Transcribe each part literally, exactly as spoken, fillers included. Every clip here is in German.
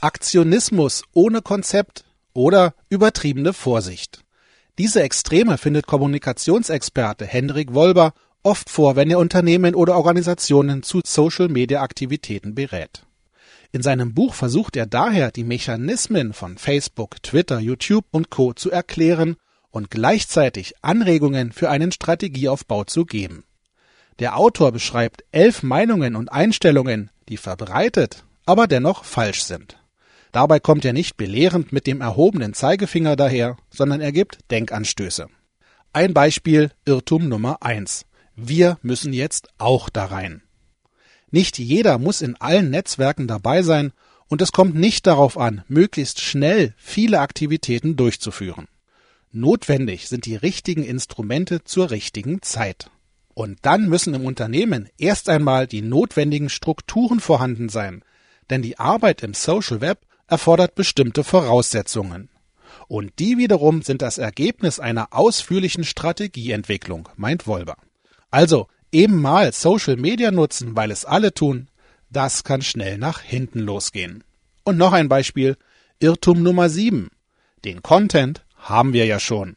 Aktionismus ohne Konzept oder übertriebene Vorsicht. Diese Extreme findet Kommunikationsexperte Henrik Wolber oft vor, wenn er Unternehmen oder Organisationen zu Social-Media-Aktivitäten berät. In seinem Buch versucht er daher, die Mechanismen von Facebook, Twitter, YouTube und Co. zu erklären und gleichzeitig Anregungen für einen Strategieaufbau zu geben. Der Autor beschreibt elf Meinungen und Einstellungen, die verbreitet, aber dennoch falsch sind. Dabei kommt er nicht belehrend mit dem erhobenen Zeigefinger daher, sondern er gibt Denkanstöße. Ein Beispiel, Irrtum Nummer eins. Wir müssen jetzt auch da rein. Nicht jeder muss in allen Netzwerken dabei sein und es kommt nicht darauf an, möglichst schnell viele Aktivitäten durchzuführen. Notwendig sind die richtigen Instrumente zur richtigen Zeit. Und dann müssen im Unternehmen erst einmal die notwendigen Strukturen vorhanden sein, denn die Arbeit im Social Web erfordert bestimmte Voraussetzungen. Und die wiederum sind das Ergebnis einer ausführlichen Strategieentwicklung, meint Wolber. Also eben mal Social Media nutzen, weil es alle tun, das kann schnell nach hinten losgehen. Und noch ein Beispiel, Irrtum Nummer sieben. Den Content haben wir ja schon.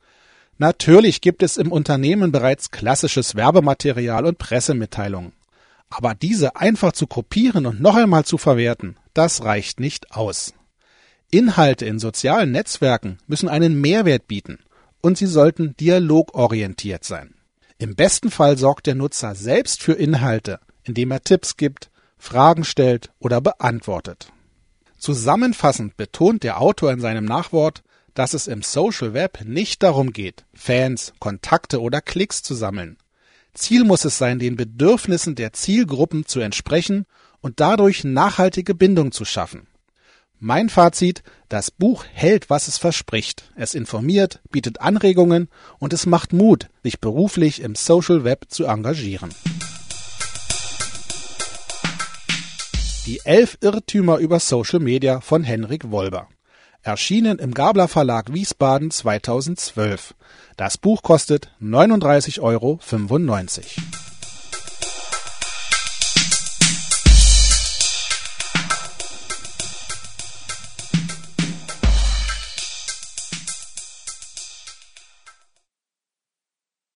Natürlich gibt es im Unternehmen bereits klassisches Werbematerial und Pressemitteilungen. Aber diese einfach zu kopieren und noch einmal zu verwerten, das reicht nicht aus. Inhalte in sozialen Netzwerken müssen einen Mehrwert bieten und sie sollten dialogorientiert sein. Im besten Fall sorgt der Nutzer selbst für Inhalte, indem er Tipps gibt, Fragen stellt oder beantwortet. Zusammenfassend betont der Autor in seinem Nachwort, dass es im Social Web nicht darum geht, Fans, Kontakte oder Klicks zu sammeln. Ziel muss es sein, den Bedürfnissen der Zielgruppen zu entsprechen und dadurch nachhaltige Bindung zu schaffen. Mein Fazit, das Buch hält, was es verspricht. Es informiert, bietet Anregungen und es macht Mut, sich beruflich im Social Web zu engagieren. Die elf Irrtümer über Social Media von Henrik Wolber. Erschienen im Gabler Verlag Wiesbaden zweitausendzwölf. Das Buch kostet neununddreißig Euro fünfundneunzig.